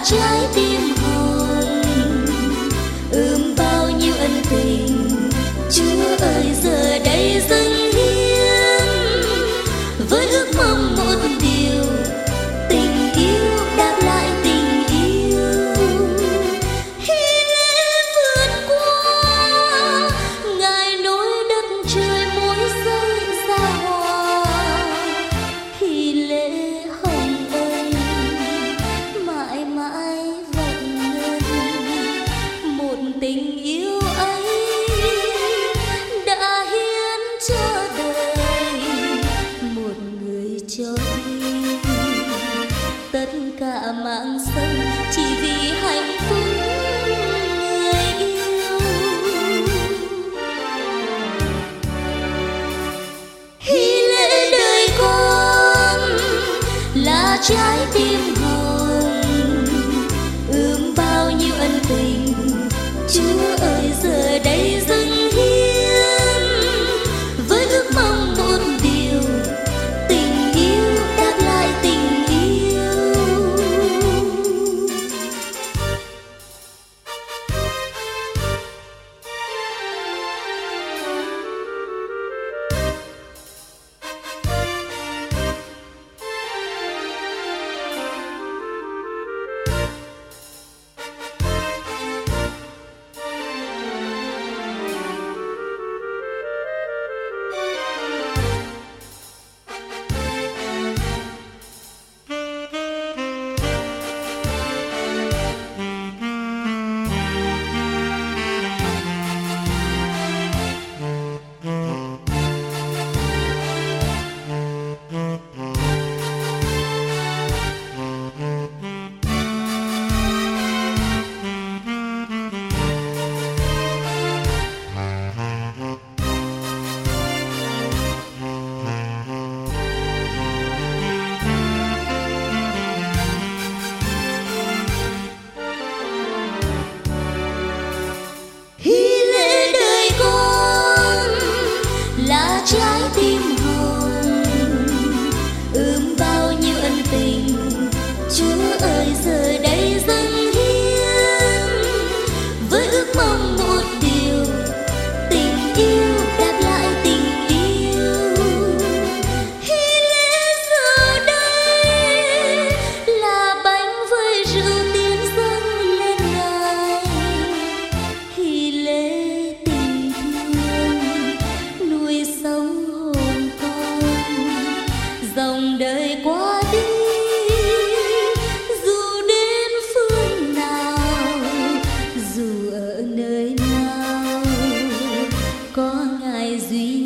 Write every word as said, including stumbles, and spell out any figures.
trái tim hồng ươm bao nhiêu ân tình. Chúa ơi giờ đây dâng hiến với ước mong một điều, tình yêu đáp lại tình yêu. Hy lễ vượt qua ngài nối đất trời mỗi giây xa hoa. Hy lễ hồng ân mãi mãi vọng ngân, một tình yêu ấy đã hiến cho đời một người cho đi tất cả mạng sống chỉ vì hạnh phúc người yêu. Hy lễ đời con là trái tim hồng ươm bao nhiêu ân tình. Chúa ơi giờ đây dâng hiến với ước mong một điều, tình yêu đáp lại tình yêu. Trái tim hồng ươm bao nhiêu ân tình. Chúa ơi giờ đây dâng hiến với ước mong một điều, tình yêu đáp lại tình yêu. Hy lễ giờ đây là bánh với rượu tiên dâng lên ngài. Hy lễ tình thương nuôi sống hồn con, dòng đời qua đi dù đến phương nào, dù ở nơi nào có ngài duy